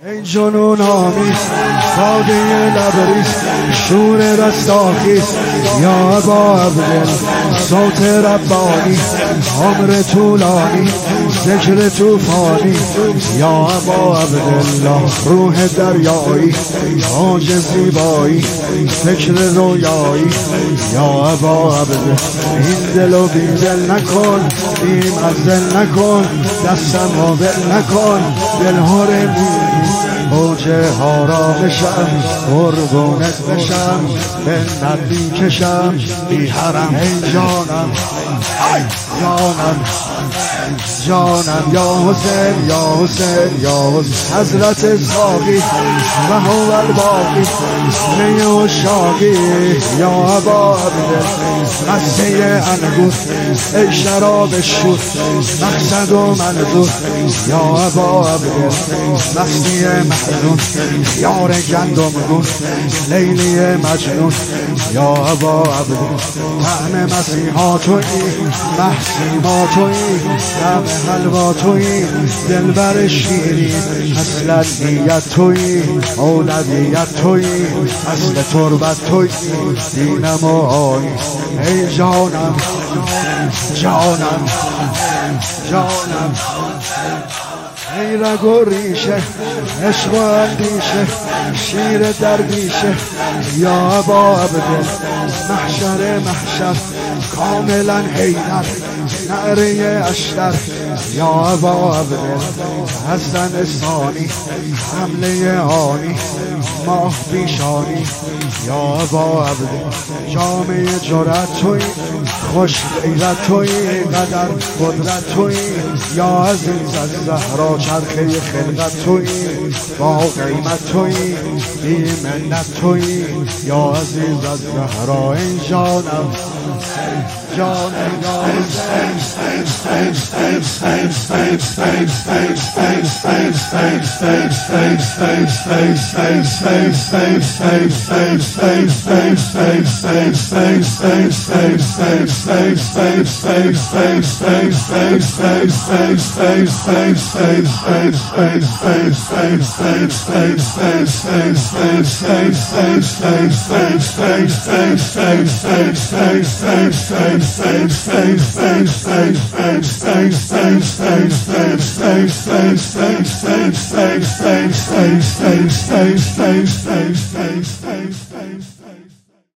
این جنون آمیست ساده لبریست شور رستاخیست یا ابا عبدل صوت ربانی عمر طولانی ذکر توفانی یا ابا عبدالله روح دریایی موج زیبایی فکر رویایی یا ابا عبدل این دلو بی دل نکن بی مزل نکن دستم رو بل نکن دلهاره موجه ها را بشم قربونت بشم به نبی کشم بی حرم ای جانم جانم جانم یا حسین یا حسین یا حسین حضرت ساقی و هو الباقی می و شاقی یا ابا عبدل قصه انگور ای شراب شور مقصد و منظور یا ابا عبدل مستی محزون یار گندم گون لیلی مجنون یا ابا عبدل طعم مسیحا تویی محسیما تویی طعم حلوا تویی دلبر شیری اصل نیت تویی اولویت تویی اصل تربت تویی دینم و آیین ای جانم جانم جانم ای رگ و ریشه عشق و اندیشه شیر درویشه یا ابا عبدل محشر محشر کاملا حیدر نعره اشتر یا ابا عبدل حسن ثانی حمله آنی ماه پیشانی یا ابا عبدل جامعه جرأت تویی خوش غیرت تویی قدر قدرت تویی یا عزیز از زهرا چرخه خلقت تویی با قیمت تویی بی منت تویی یا عزیز از زهرا این جانم جانم Stay.